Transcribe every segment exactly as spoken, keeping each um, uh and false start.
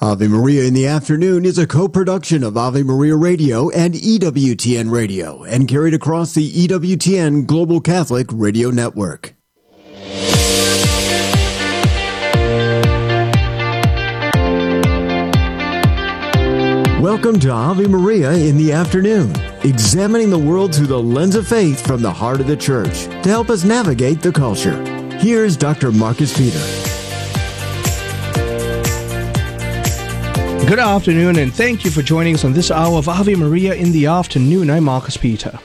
Ave Maria in the Afternoon is a co-production of Ave Maria Radio and E W T N Radio and carried across the E W T N Global Catholic Radio Network. Welcome to Ave Maria in the Afternoon, examining the world through the lens of faith from the heart of the Church to help us navigate the culture. Here's Doctor Marcus Peter. Good afternoon, and thank you for joining us on this hour of Ave Maria in the Afternoon. I'm Marcus Peter.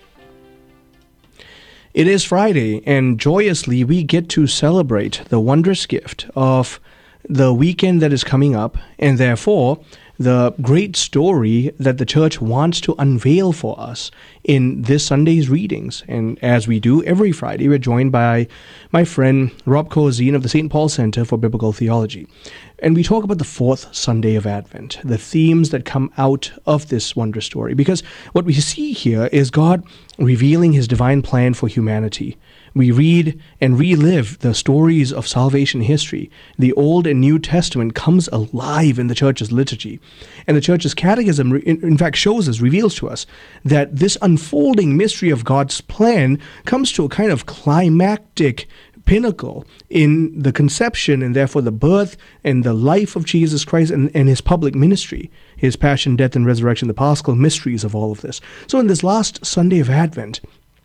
It is Friday, and joyously we get to celebrate the wondrous gift of the weekend that is coming up, and therefore the great story that the Church wants to unveil for us in this Sunday's readings. And as we do every Friday, we're joined by my friend Rob Kozine of the Saint Paul Center for Biblical Theology. And we talk about the fourth Sunday of Advent, the themes that come out of this wondrous story. Because what we see here is God revealing his divine plan for humanity. We read and relive the stories of salvation history. The Old and New Testament comes alive in the Church's liturgy. And the Church's catechism, in, in fact, shows us, reveals to us, that this unfolding mystery of God's plan comes to a kind of climactic pinnacle in the conception and therefore the birth and the life of Jesus Christ and, and his public ministry, his passion, death, and resurrection, the paschal mysteries of all of this. So in this last Sunday of Advent,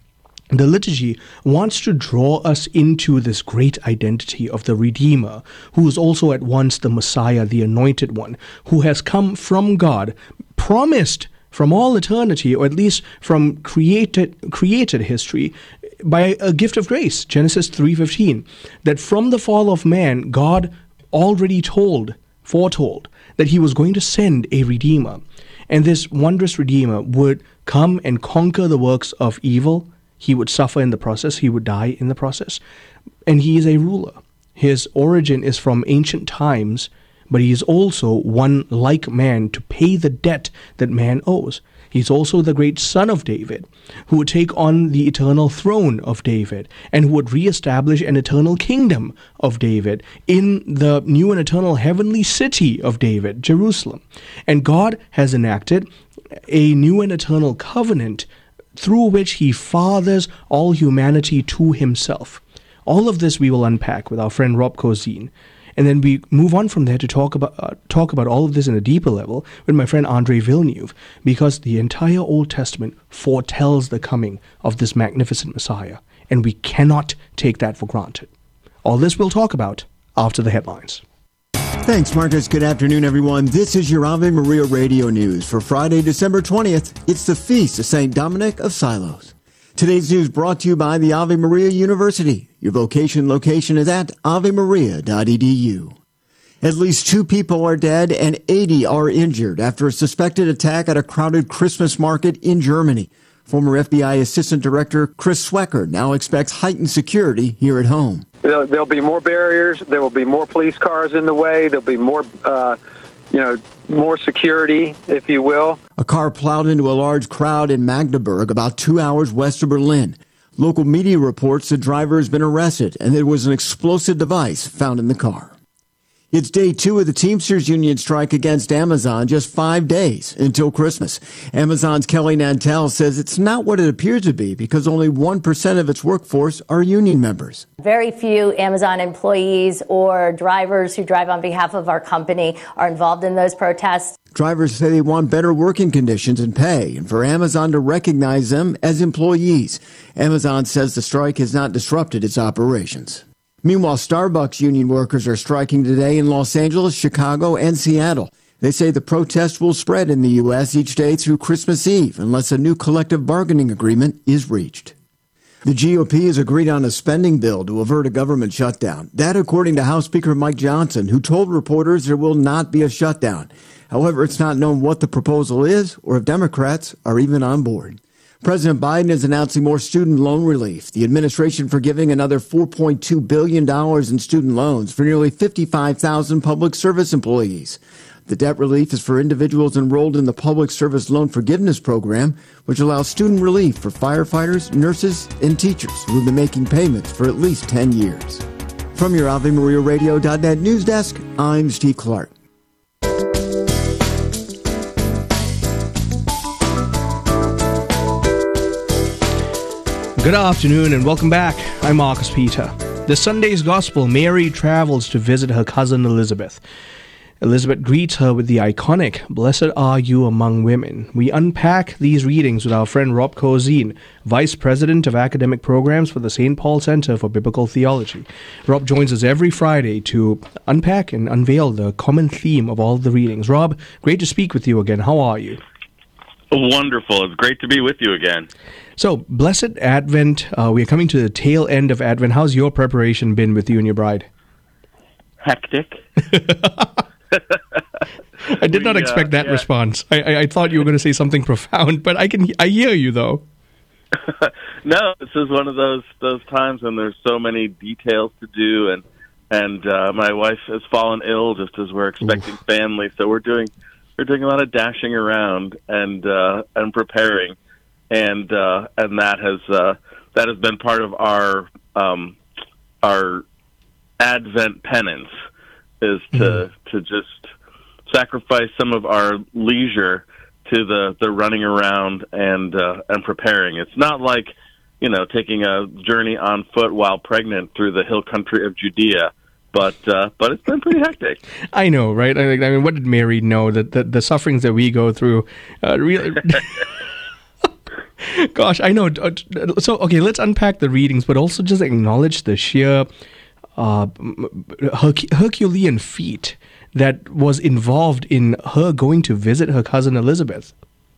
the liturgy wants to draw us into this great identity of the Redeemer, who is also at once the Messiah, the Anointed One, who has come from God, promised from all eternity, or at least from created created history, by a gift of grace, Genesis three fifteen, that from the fall of man, God already told, foretold, that he was going to send a Redeemer. And this wondrous Redeemer would come and conquer the works of evil. He would suffer in the process. He would die in the process. And he is a ruler. His origin is from ancient times, but he is also one like man to pay the debt that man owes. He's also the great son of David, who would take on the eternal throne of David and who would reestablish an eternal kingdom of David in the new and eternal heavenly city of David, Jerusalem. And God has enacted a new and eternal covenant through which he fathers all humanity to himself. All of this we will unpack with our friend Rob Kozine. And then we move on from there to talk about uh, talk about all of this in a deeper level with my friend Andre Villeneuve, because the entire Old Testament foretells the coming of this magnificent Messiah, and we cannot take that for granted. All this we'll talk about after the headlines. Thanks, Marcus. Good afternoon, everyone. This is your Ave Maria Radio News for Friday, December twentieth. It's the Feast of Saint Dominic of Silos. Today's news brought to you by the Ave Maria University. Your vocation location is at ave maria dot e d u. At least two people are dead and eighty are injured after a suspected attack at a crowded Christmas market in Germany. Former F B I Assistant Director Chris Swecker now expects heightened security here at home. There'll, there'll be more barriers. There will be more police cars in the way. There'll be more, uh, you know, more security, if you will. A car plowed into a large crowd in Magdeburg, about two hours west of Berlin. Local media reports the driver has been arrested and there was an explosive device found in the car. It's day two of the Teamsters Union strike against Amazon, just five days until Christmas. Amazon's Kelly Nantel says it's not what it appears to be because only one percent of its workforce are union members. Very few Amazon employees or drivers who drive on behalf of our company are involved in those protests. Drivers say they want better working conditions and pay, and for Amazon to recognize them as employees. Amazon says the strike has not disrupted its operations. Meanwhile, Starbucks union workers are striking today in Los Angeles, Chicago, and Seattle. They say the protest will spread in the U S each day through Christmas Eve unless a new collective bargaining agreement is reached. The G O P has agreed on a spending bill to avert a government shutdown. That according to House Speaker Mike Johnson, who told reporters there will not be a shutdown. However, it's not known what the proposal is or if Democrats are even on board. President Biden is announcing more student loan relief, the administration forgiving another four point two billion dollars in student loans for nearly fifty-five thousand public service employees. The debt relief is for individuals enrolled in the Public Service Loan Forgiveness Program, which allows student relief for firefighters, nurses, and teachers who have been making payments for at least ten years. From your Ave Maria Radio dot net news desk, I'm Steve Clark. Good afternoon and welcome back. I'm Marcus Peter. This Sunday's Gospel, Mary travels to visit her cousin Elizabeth. Elizabeth greets her with the iconic, "Blessed are you among women." We unpack these readings with our friend Rob Kozine, Vice President of Academic Programs for the Saint Paul Center for Biblical Theology. Rob joins us every Friday to unpack and unveil the common theme of all the readings. Rob, great to speak with you again. How are you? Wonderful. It's great to be with you again. So, Blessed Advent. Uh, we are coming to the tail end of Advent. How's your preparation been with you and your bride? Hectic. I did we, not expect uh, that yeah. response. I, I, I thought you were going to say something profound, but I can I hear you though. No, this is one of those those times when there's so many details to do, and and uh, my wife has fallen ill just as we're expecting Oof. family, so we're doing we're doing a lot of dashing around and uh, and preparing, and uh, and that has uh, that has been part of our um, our Advent penance, is to mm-hmm. to just sacrifice some of our leisure to the, the running around and uh, and preparing. It's not like, you know, taking a journey on foot while pregnant through the hill country of Judea, but uh, but it's been pretty hectic. I know, right? I mean, what did Mary know? That the, the sufferings that we go through, uh, really. Gosh, I know. So, okay, let's unpack the readings, but also just acknowledge the sheer uh, Herc- Herculean feat that was involved in her going to visit her cousin Elizabeth.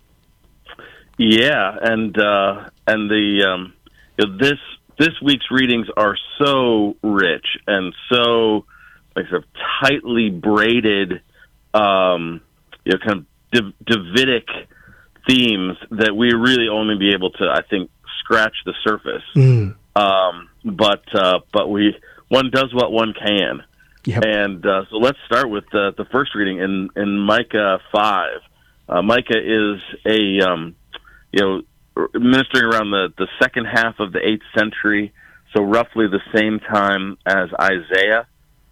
Yeah, and uh, and the um, you know, this this week's readings are so rich and so like sort of tightly braided, um, you know, kind of Dav- Davidic themes that we really only be able to, I think, scratch the surface. Mm. Um, but uh, but we one does what one can. Yep. And uh, so let's start with the, the first reading in, in Micah five. Uh, Micah is a, um, you know, ministering around the, the second half of the eighth century, so roughly the same time as Isaiah.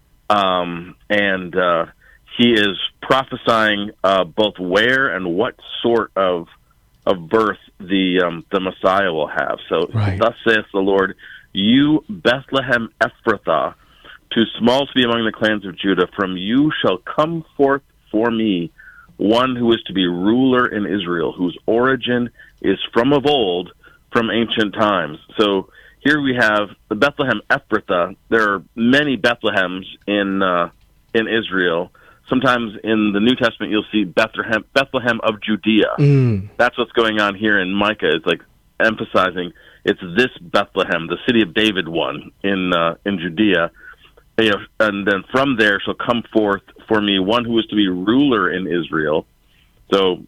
Um, and uh, he is prophesying uh, both where and what sort of of birth the um, the Messiah will have. So, right. Thus saith the Lord, you Bethlehem Ephrathah, too small to be among the clans of Judah, from you shall come forth for me one who is to be ruler in Israel, whose origin is from of old, from ancient times. So here we have the Bethlehem Ephrathah. There are many Bethlehems in uh, in Israel. Sometimes in the New Testament you'll see Bethlehem, Bethlehem of Judea. Mm. That's what's going on here in Micah. It's like emphasizing it's this Bethlehem, the city of David one in uh, in Judea. You know, and then from there shall come forth for me one who is to be ruler in Israel, so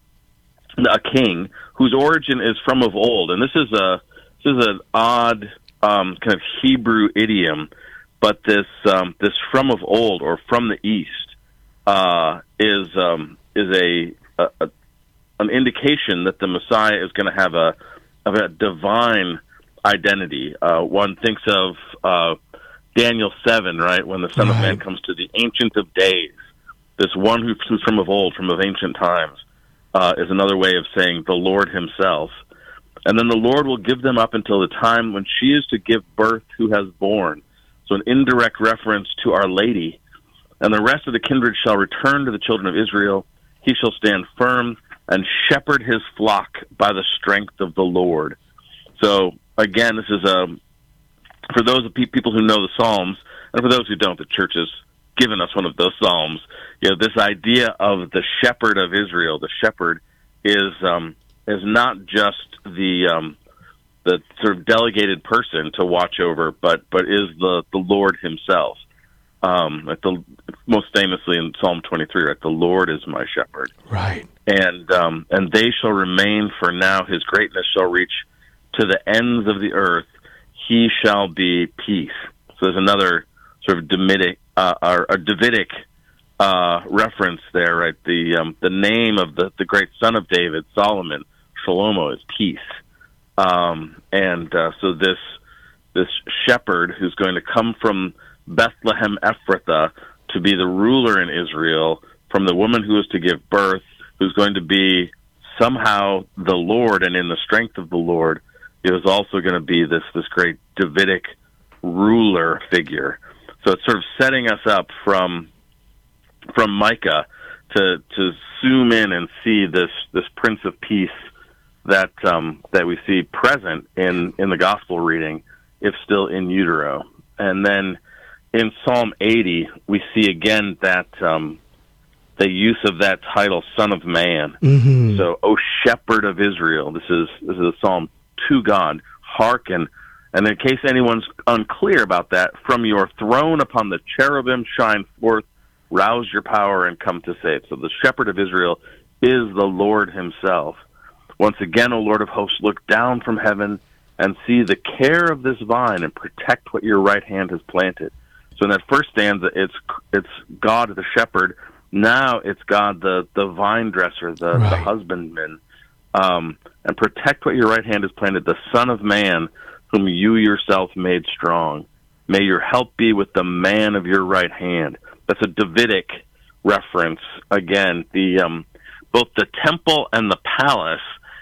a king whose origin is from of old. And this is a this is an odd um, kind of Hebrew idiom, but this um, this from of old or from the east uh, is um, is a, a, a an indication that the Messiah is going to have a of a divine identity. Uh, one thinks of uh, Daniel seven, right, when the Son right. of Man comes to the Ancient of Days, this one who's from of old, from of ancient times, uh, is another way of saying the Lord himself. And then the Lord will give them up until the time when she is to give birth who has born. So an indirect reference to Our Lady. And the rest of the kindred shall return to the children of Israel. He shall stand firm and shepherd his flock by the strength of the Lord. So, again, this is a... For those of people who know the Psalms, and for those who don't, the church has given us one of those Psalms. You know, this idea of the shepherd of Israel, the shepherd, is um, is not just the um, the sort of delegated person to watch over, but but is the, the Lord himself. Um, at the most famously in Psalm twenty-three, right? The Lord is my shepherd, right? And um, and they shall remain for now. His greatness shall reach to the ends of the earth. He shall be peace. So there's another sort of Davidic, uh, or a Davidic uh, reference there, right? The um, the name of the, the great son of David, Solomon, Shlomo, is peace. Um, and uh, so this this shepherd who's going to come from Bethlehem Ephrathah to be the ruler in Israel, from the woman who is to give birth, who's going to be somehow the Lord and in the strength of the Lord, is also going to be this this great Davidic ruler figure. So it's sort of setting us up from from Micah to to zoom in and see this this Prince of Peace that um, that we see present in, in the gospel reading, if still in utero. And then in Psalm eighty, we see again that um, the use of that title, Son of Man. Mm-hmm. So, O Shepherd of Israel, this is this is a psalm to God. Hearken, and in case anyone's unclear about that, from your throne upon the cherubim shine forth, rouse your power and come to save. So the Shepherd of Israel is the Lord himself. Once again, O Lord of hosts, look down from heaven and see the care of this vine and protect what your right hand has planted. So in that first stanza, it's it's God the shepherd. Now it's God the, the vine dresser, the, right. the husbandman. Um, and protect what your right hand has planted, the Son of Man, whom you yourself made strong. May your help be with the man of your right hand. That's a Davidic reference. Again, the um, both the temple and the palace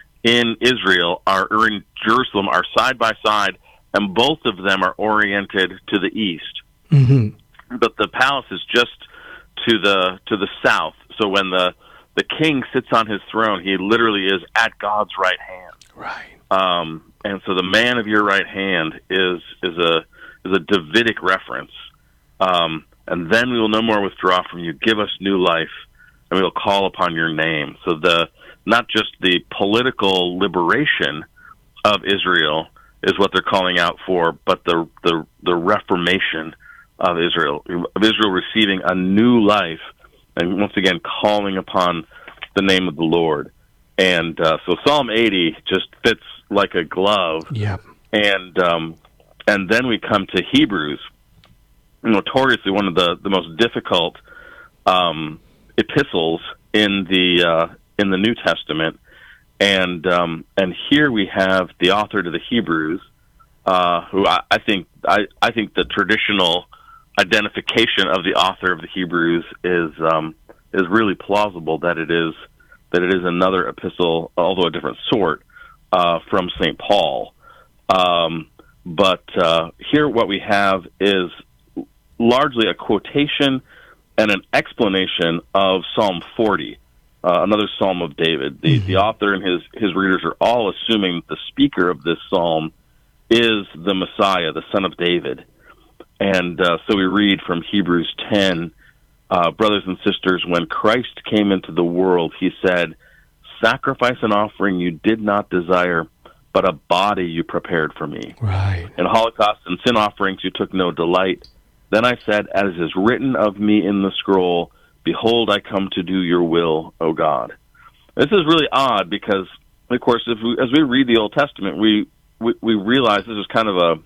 in Israel are or in Jerusalem are side by side, and both of them are oriented to the east. Mm-hmm. But the palace is just to the to the south. So when the the king sits on his throne, he literally is at God's right hand. Right. Um, and so the man of your right hand is is a is a Davidic reference. Um, and then we will no more withdraw from you. Give us new life, and we will call upon your name. So the not just the political liberation of Israel is what they're calling out for, but the the, the reformation of Israel, of Israel receiving a new life, and once again calling upon the name of the Lord. And uh, so Psalm eighty just fits like a glove. Yeah. And um, and then we come to Hebrews, notoriously one of the, the most difficult um, epistles in the uh, in the New Testament. And um, and here we have the author to the Hebrews, uh, who I, I think I, I think the traditional identification of the author of the Hebrews is um, is really plausible, that it is that it is another epistle, although a different sort, uh, from Saint Paul. Um, but uh, here what we have is largely a quotation and an explanation of Psalm forty, uh, another Psalm of David. The, mm-hmm. the author and his, his readers are all assuming the speaker of this psalm is the Messiah, the Son of David. And uh, so we read from Hebrews ten, uh, brothers and sisters, when Christ came into the world, he said, sacrifice and offering you did not desire, but a body you prepared for me. Right. In holocaust and sin offerings you took no delight. Then I said, as is written of me in the scroll, behold, I come to do your will, O God. This is really odd because, of course, if we, as we read the Old Testament, we, we, we realize this is kind of a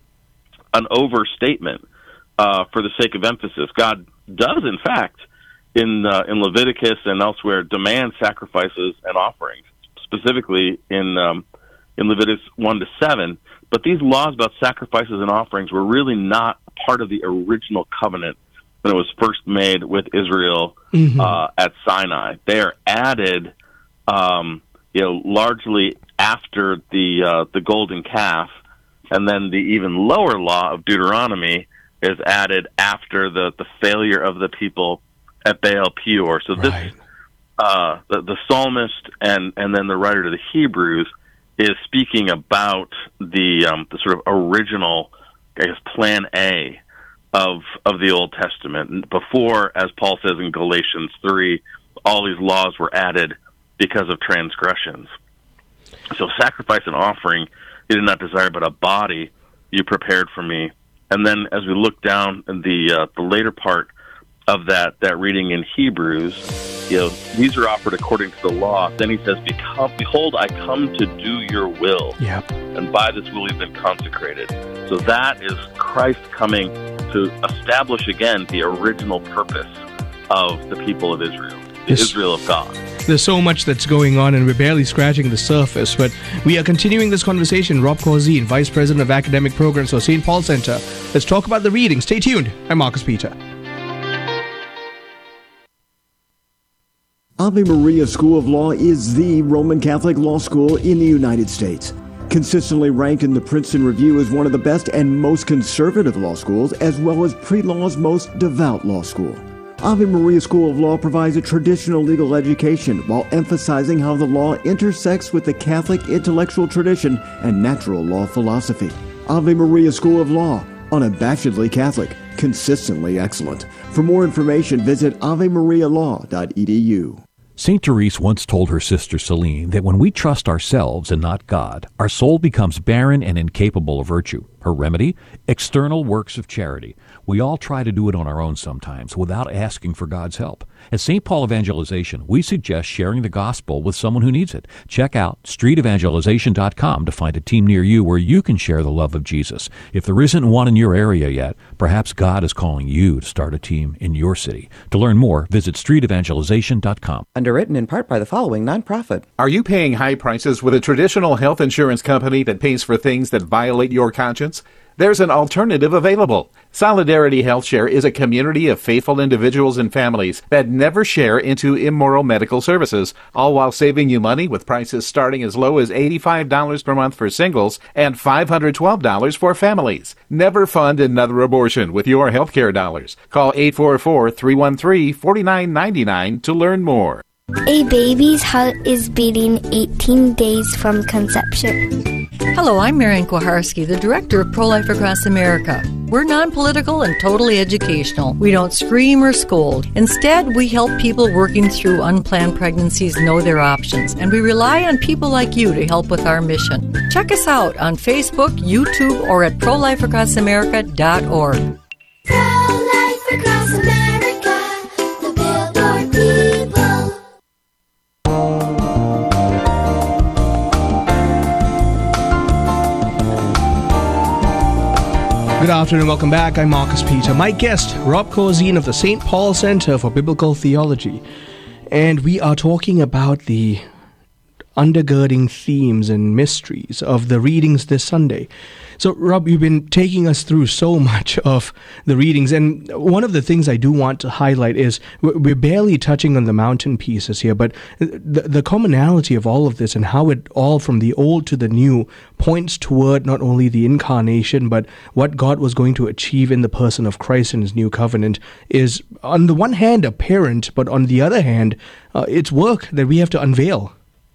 an overstatement uh, for the sake of emphasis. God does, in fact, in uh, in Leviticus and elsewhere, demand sacrifices and offerings, specifically in um, in Leviticus one to seven. But these laws about sacrifices and offerings were really not part of the original covenant when it was first made with Israel mm-hmm. uh, at Sinai. They are added, um, you know, largely after the uh, the golden calf. And then the even lower law of Deuteronomy is added after the, the failure of the people at Baal Peor. So this, right. uh, the, the psalmist and, and then the writer to the Hebrews is speaking about the um, the sort of original, I guess, plan A of of the Old Testament. Before, as Paul says in Galatians three, all these laws were added because of transgressions. So sacrifice and offering you did not desire, but a body you prepared for me. And then as we look down in the uh, the later part of that, that reading in Hebrews, you know, these are offered according to the law. Then he says, Become, behold, I come to do your will. Yep. And by this will we've been consecrated. So that is Christ coming to establish again the original purpose of the people of Israel, the yes. Israel of God. There's so much that's going on, and we're barely scratching the surface, but we are continuing this conversation. Rob Corzine, Vice President of Academic Programs for Saint Paul Center. Let's talk about the reading. Stay tuned. I'm Marcus Peter. Ave Maria School of Law is the Roman Catholic law school in the United States. Consistently ranked in the Princeton Review as one of the best and most conservative law schools, as well as pre-law's most devout law school. Ave Maria School of Law provides a traditional legal education while emphasizing how the law intersects with the Catholic intellectual tradition and natural law philosophy. Ave Maria School of Law, unabashedly Catholic, consistently excellent. For more information, visit ave maria law dot e d u. Saint Therese once told her sister Celine that when we trust ourselves and not God, our soul becomes barren and incapable of virtue. Her remedy? External works of charity. We all try to do it on our own sometimes without asking for God's help. At Saint Paul Evangelization, we suggest sharing the gospel with someone who needs it. Check out street evangelization dot com to find a team near you where you can share the love of Jesus. If there isn't one in your area yet, perhaps God is calling you to start a team in your city. To learn more, visit street evangelization dot com. Underwritten in part by the following nonprofit. Are you paying high prices with a traditional health insurance company that pays for things that violate your conscience? There's an alternative available. Solidarity HealthShare is a community of faithful individuals and families that never share into immoral medical services, all while saving you money with prices starting as low as eighty-five dollars per month for singles and five hundred twelve dollars for families. Never fund another abortion with your healthcare dollars. Call eight four four, three one three, four nine nine nine to learn more. A baby's heart is beating eighteen days from conception. Hello, I'm Marian Kuharski, the director of Pro-Life Across America. We're non-political and totally educational. We don't scream or scold. Instead, we help people working through unplanned pregnancies know their options, and we rely on people like you to help with our mission. Check us out on Facebook, YouTube, or at pro life across america dot org. Pro-Life Across America, the Billboard people. Good afternoon, welcome back. I'm Marcus Peter. My guest, Rob Corzine of the Saint Paul Center for Biblical Theology. And we are talking about the undergirding themes and mysteries of the readings this Sunday. So, Rob, you've been taking us through so much of the readings, and one of the things I do want to highlight is we're barely touching on the mountain pieces here, but the, the commonality of all of this and how it all from the old to the new points toward not only the incarnation, but what God was going to achieve in the person of Christ in his new covenant is, on the one hand, apparent, but on the other hand, uh, it's work that we have to unveil.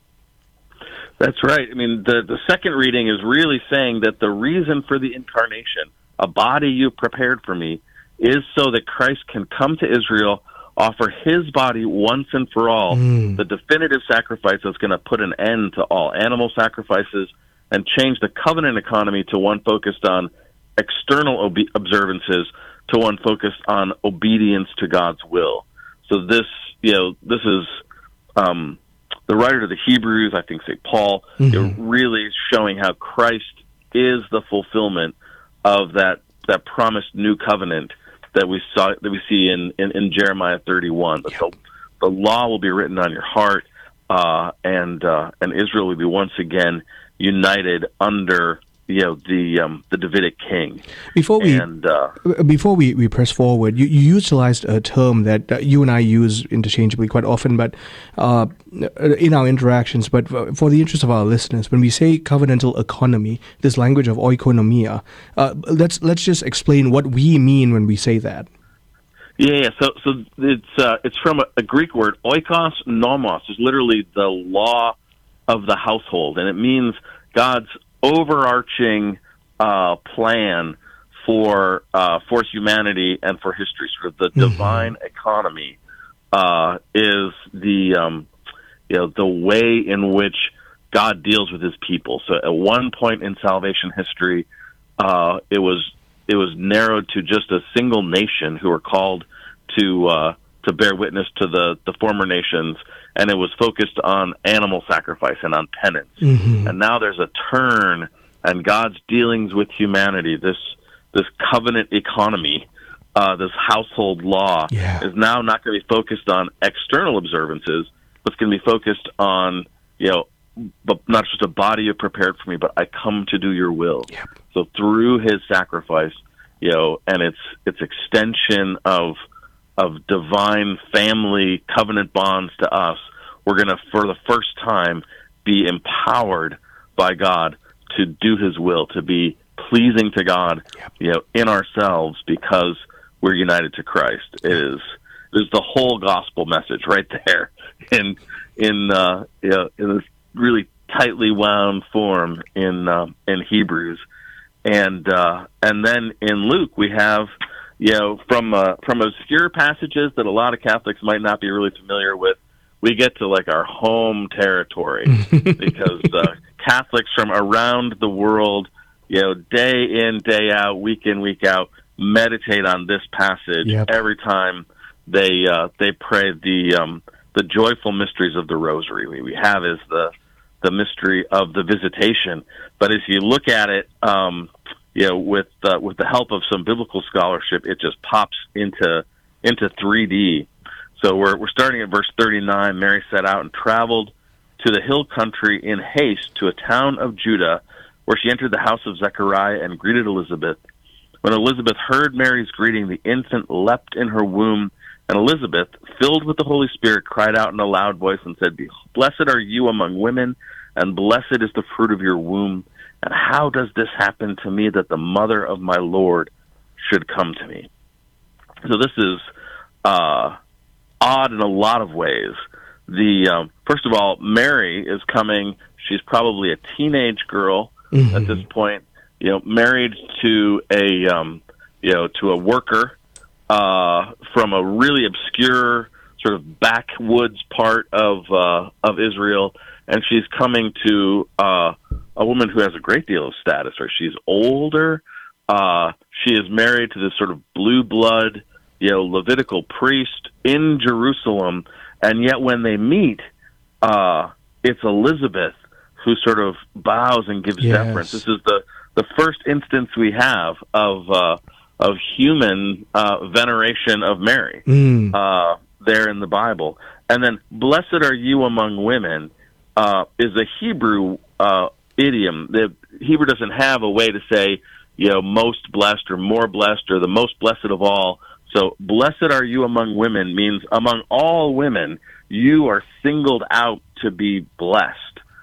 That's right. I mean, the, the second reading is really saying that the reason for the incarnation, a body you prepared for me, is so that Christ can come to Israel, offer his body once and for all, mm. the definitive sacrifice that's going to put an end to all animal sacrifices and change the covenant economy to one focused on external obe- observances to one focused on obedience to God's will. So this, you know, this is... Um, The writer to the Hebrews, I think Saint Paul, mm-hmm. you know, really showing how Christ is the fulfillment of that that promised new covenant that we saw that we see in, in, in Jeremiah thirty-one. That yep. the, the law will be written on your heart, uh, and uh, and Israel will be once again united under you know the um, the Davidic king. Before we and, uh, before we, we press forward, you, you utilized a term that uh, you and I use interchangeably quite often, but uh, in our interactions. But for the interest of our listeners, when we say covenantal economy, this language of oikonomia, uh, let's let's just explain what we mean when we say that. Yeah, yeah. So so it's uh, it's from a, a Greek word, oikos nomos, is literally the law of the household, and it means God's overarching uh, plan for uh, for humanity and for history. Sort of the mm-hmm. divine economy uh, is the um, you know the way in which God deals with his people. So at one point in salvation history, uh, it was it was narrowed to just a single nation who were called to uh, to bear witness to the, the former nations, and it was focused on animal sacrifice and on penance. Mm-hmm. And now there's a turn, and God's dealings with humanity, this this covenant economy, uh, this household law, yeah. is now not going to be focused on external observances, but it's going to be focused on, you know, but not just a body you prepared for me, but I come to do your will. Yep. So through his sacrifice, you know, and its its extension of of divine family covenant bonds to us, we're going to, for the first time, be empowered by God to do His will, to be pleasing to God, yep. you know, in ourselves because we're united to Christ. It is is the whole gospel message right there in in uh, you know, in this really tightly wound form in uh, in Hebrews, and uh, and then in Luke we have, you know, from uh, from obscure passages that a lot of Catholics might not be really familiar with, we get to like our home territory because uh, Catholics from around the world, you know, day in, day out, week in, week out, meditate on this passage yep. every time they uh, they pray the um, the joyful mysteries of the Rosary. We, we have is the the mystery of the Visitation, but as you look at it, um, you know, with uh, with the help of some biblical scholarship, it just pops into into three D. So we're we're starting at verse thirty-nine. Mary set out and traveled to the hill country in haste to a town of Judah, where she entered the house of Zechariah and greeted Elizabeth. When Elizabeth heard Mary's greeting, the infant leapt in her womb, and Elizabeth, filled with the Holy Spirit, cried out in a loud voice and said, "Blessed are you among women, and blessed is the fruit of your womb. And how does this happen to me, that the mother of my Lord should come to me?" So this is uh, odd in a lot of ways. The um, first of all, Mary is coming. She's probably a teenage girl mm-hmm. at this point. You know, married to a um, you know to a worker uh, from a really obscure sort of backwoods part of uh, of Israel, and she's coming to uh, a woman who has a great deal of status. Or she's older. Uh, she is married to this sort of blue blood, you know, Levitical priest in Jerusalem, and yet when they meet, uh, it's Elizabeth who sort of bows and gives yes. deference. This is the, the first instance we have of uh, of human uh, veneration of Mary mm. uh, there in the Bible. And then, "Blessed are you among women," uh, is a Hebrew uh, idiom. The Hebrew doesn't have a way to say, you know, most blessed or more blessed or the most blessed of all. So, "Blessed are you among women" means among all women, you are singled out to be blessed.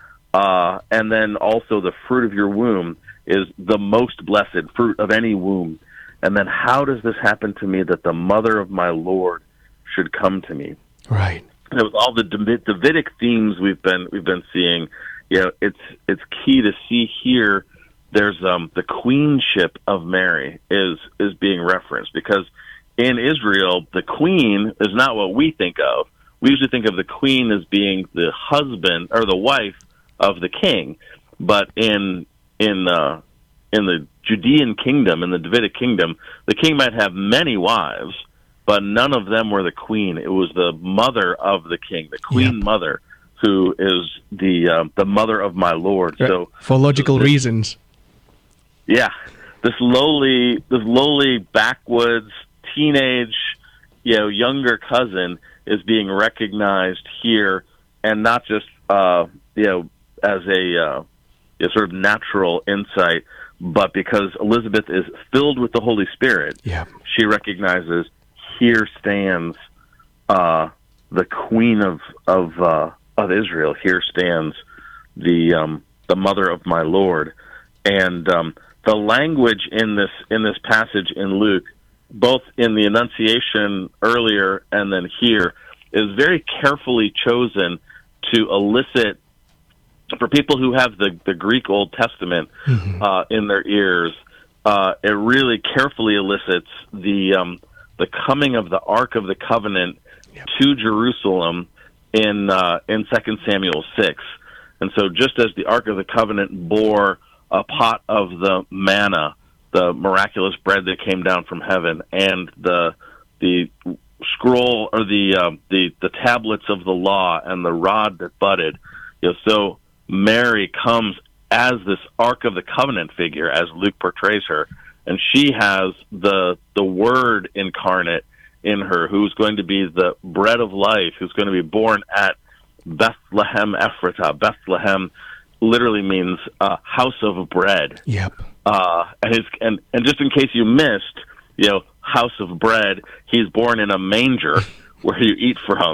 Uh, and then also the fruit of your womb is the most blessed fruit of any womb. And then, how does this happen to me, that the mother of my Lord should come to me? Right. And with all the Davidic themes we've been we've been seeing, you know, it's it's key to see here. There's um, the queenship of Mary is is being referenced, because in Israel, the queen is not what we think of. We usually think of the queen as being the husband or the wife of the king, but in in uh, in the Judean kingdom, in the Davidic kingdom, the king might have many wives, but none of them were the queen. It was the mother of the king, the queen yep. mother, who is the uh, the mother of my Lord. Right. So for logical this, reasons. Yeah, this lowly, this lowly backwoods teenage, you know, younger cousin is being recognized here, and not just uh, you know as a, uh, a sort of natural insight, but because Elizabeth is filled with the Holy Spirit. Yeah. She recognizes, here stands uh, the Queen of of uh, of Israel. Here stands the um, the mother of my Lord, and um, the language in this in this passage in Luke, both in the Annunciation earlier and then here, is very carefully chosen to elicit, for people who have the, the Greek Old Testament mm-hmm. uh, in their ears, uh, it really carefully elicits the um, the coming of the Ark of the Covenant yep. to Jerusalem in uh, in Second Samuel six. And so just as the Ark of the Covenant bore a pot of the manna, the miraculous bread that came down from heaven, and the the scroll or the uh, the the tablets of the law and the rod that budded, you know, so Mary comes as this Ark of the Covenant figure, as Luke portrays her, and she has the the Word incarnate in her, who's going to be the bread of life, who's going to be born at Bethlehem Ephratah. Bethlehem literally means uh, house of bread. Yep. Uh, and, his, and and just in case you missed, you know, house of bread, he's born in a manger where you eat from.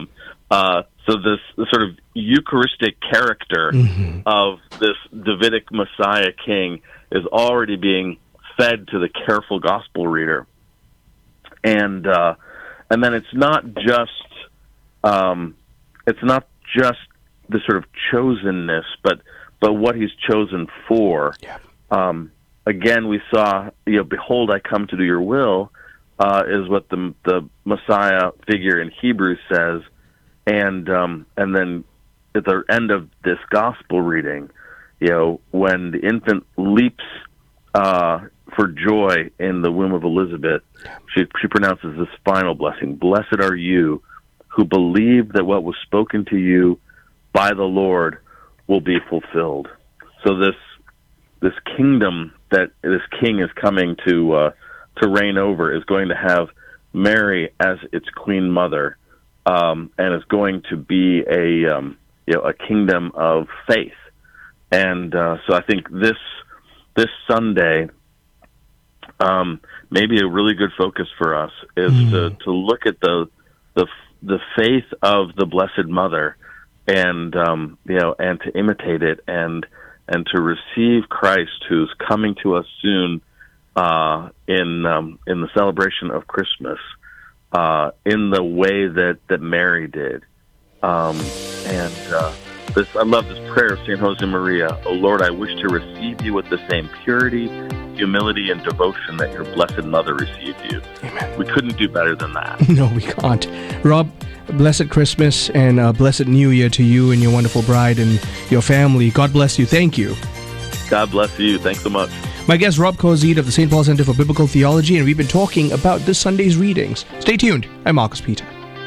Uh, so this, this sort of Eucharistic character mm-hmm. of this Davidic Messiah king is already being fed to the careful gospel reader. And uh, and then it's not just um, it's not just the sort of chosenness, but but what he's chosen for. Yeah. Um, again, we saw, you know, behold, I come to do your will, uh, is what the the Messiah figure in Hebrews says, and um, and then at the end of this gospel reading, you know, when the infant leaps uh, for joy in the womb of Elizabeth, she she pronounces this final blessing: "Blessed are you who believe that what was spoken to you by the Lord will be fulfilled." So this this kingdom that this king is coming to uh, to reign over is going to have Mary as its queen mother, um, and is going to be a um, you know a kingdom of faith. And uh, so I think this this Sunday, um, maybe a really good focus for us is mm. to, to look at the the the faith of the Blessed Mother, and um, you know, and to imitate it, and and to receive Christ, who's coming to us soon uh, in um, in the celebration of Christmas, uh, in the way that, that Mary did. Um, and uh, this, I love this prayer of Saint Josemaria. "O Lord, I wish to receive you with the same purity, humility, and devotion that your Blessed Mother received you." Amen. We couldn't do better than that. No, we can't. Rob, blessed Christmas and a blessed New Year to you and your wonderful bride and your family. God bless you. Thank you. God bless you. Thanks so much. My guest, Rob Kozid of the Saint Paul Center for Biblical Theology, and we've been talking about this Sunday's readings. Stay tuned. I'm Marcus Peter.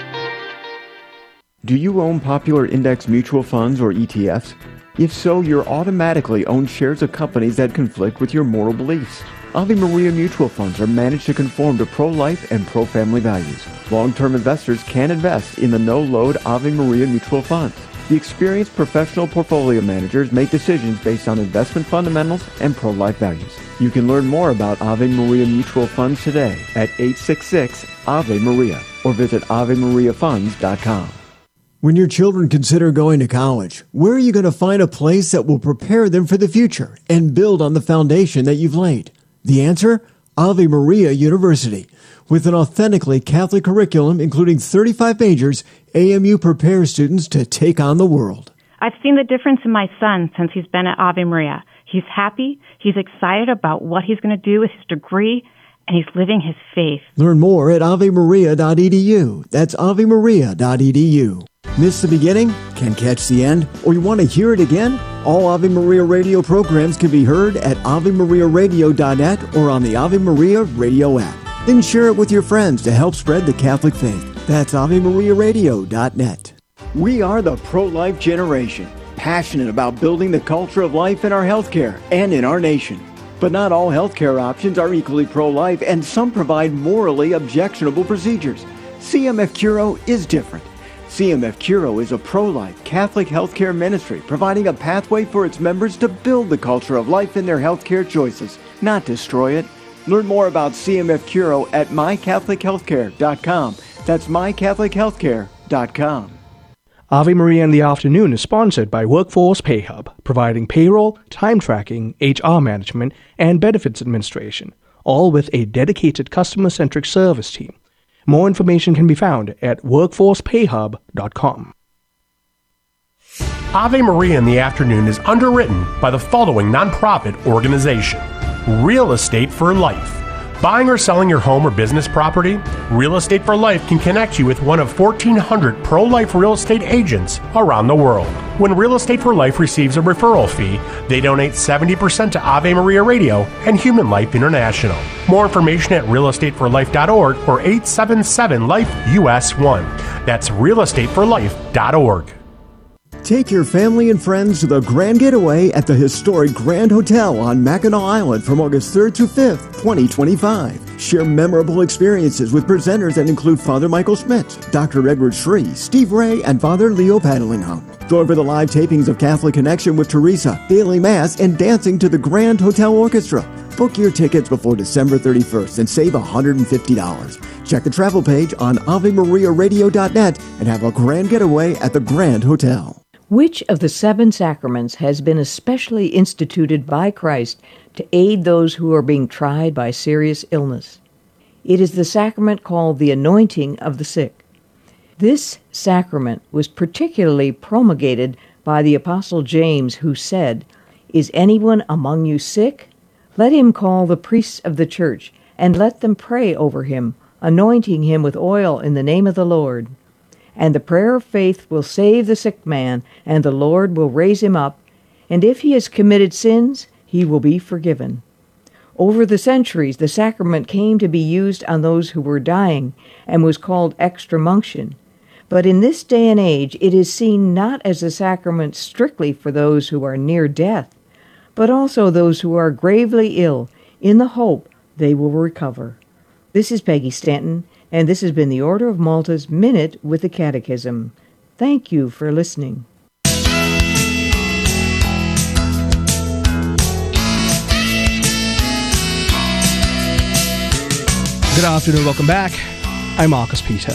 Do you own popular index mutual funds or E T Fs? If so, you're automatically own shares of companies that conflict with your moral beliefs. Ave Maria mutual funds are managed to conform to pro-life and pro-family values. Long-term investors can invest in the no-load Ave Maria mutual funds. The experienced professional portfolio managers make decisions based on investment fundamentals and pro-life values. You can learn more about Ave Maria mutual funds today at eight six six Ave Maria or visit ave maria funds dot com. When your children consider going to college, where are you going to find a place that will prepare them for the future and build on the foundation that you've laid? The answer? Ave Maria University. With an authentically Catholic curriculum including thirty-five majors, A M U prepares students to take on the world. I've seen the difference in my son since he's been at Ave Maria. He's happy, he's excited about what he's going to do with his degree, and he's living his faith. Learn more at ave maria dot e d u. That's ave maria dot e d u. Miss the beginning? Can't catch the end? Or you want to hear it again? All Ave Maria radio programs can be heard at ave maria radio dot net or on the Ave Maria radio app. Then share it with your friends to help spread the Catholic faith. That's ave maria radio dot net. We are the pro-life generation, passionate about building the culture of life in our healthcare and in our nation. But not all healthcare options are equally pro-life, and some provide morally objectionable procedures. C M F Curo is different. C M F Curo is a pro-life Catholic healthcare ministry providing a pathway for its members to build the culture of life in their healthcare choices, not destroy it. Learn more about C M F Curo at my catholic healthcare dot com. That's my catholic healthcare dot com. Ave Maria in the Afternoon is sponsored by Workforce PayHub, providing payroll, time tracking, H R management, and benefits administration, all with a dedicated customer-centric service team. More information can be found at workforce pay hub dot com. Ave Maria in the Afternoon is underwritten by the following nonprofit organization: Real Estate for Life. Buying or selling your home or business property? Real Estate for Life can connect you with one of fourteen hundred pro-life real estate agents around the world. When Real Estate for Life receives a referral fee, they donate seventy percent to Ave Maria Radio and Human Life International. More information at real estate for life dot org or eight seven seven life U S one. That's real estate for life dot org. Take your family and friends to the Grand Getaway at the historic Grand Hotel on Mackinac Island from August third through fifth, twenty twenty-five. Share memorable experiences with presenters that include Father Michael Schmidt, Doctor Edward Shree, Steve Ray, and Father Leo Padlinghouse. Join for the live tapings of Catholic Connection with Teresa, Daily Mass, and dancing to the Grand Hotel Orchestra. Book your tickets before December thirty-first and save one hundred fifty dollars. Check the travel page on ave maria radio dot net and have a grand getaway at the Grand Hotel. Which of the seven sacraments has been especially instituted by Christ to aid those who are being tried by serious illness? It is the sacrament called the anointing of the sick. This sacrament was particularly promulgated by the Apostle James, who said, "Is anyone among you sick? Let him call the priests of the church, and let them pray over him, anointing him with oil in the name of the Lord. And the prayer of faith will save the sick man, and the Lord will raise him up, and if he has committed sins, he will be forgiven." Over the centuries, the sacrament came to be used on those who were dying, and was called extreme-unction. But in this day and age, it is seen not as a sacrament strictly for those who are near death, but also those who are gravely ill, in the hope they will recover. This is Peggy Stanton, and this has been the Order of Malta's Minute with the Catechism. Thank you for listening. Good afternoon, welcome back. I'm Marcus Peter.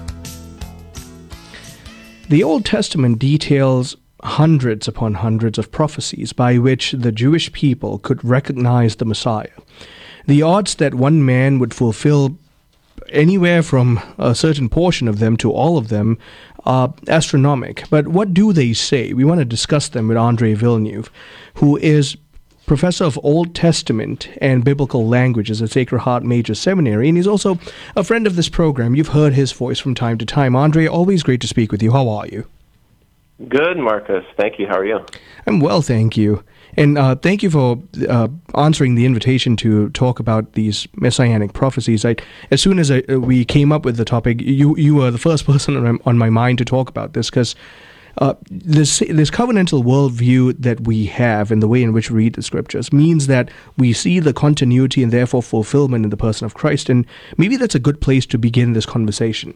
The Old Testament details hundreds upon hundreds of prophecies by which the Jewish people could recognize the Messiah. The odds that one man would fulfill anywhere from a certain portion of them to all of them are astronomical. But what do they say? We want to discuss them with Andre Villeneuve, who is Professor of Old Testament and Biblical Languages at Sacred Heart Major Seminary, and he's also a friend of this program. You've heard his voice from time to time. Andre, always great to speak with you. How are you? Good, Marcus. Thank you. How are you? I'm well, thank you. And uh, thank you for uh, answering the invitation to talk about these messianic prophecies. I, as soon as I, we came up with the topic, you you were the first person on, on my mind to talk about this, because uh, this this covenantal worldview that we have and the way in which we read the scriptures means that we see the continuity and therefore fulfillment in the person of Christ. And maybe that's a good place to begin this conversation.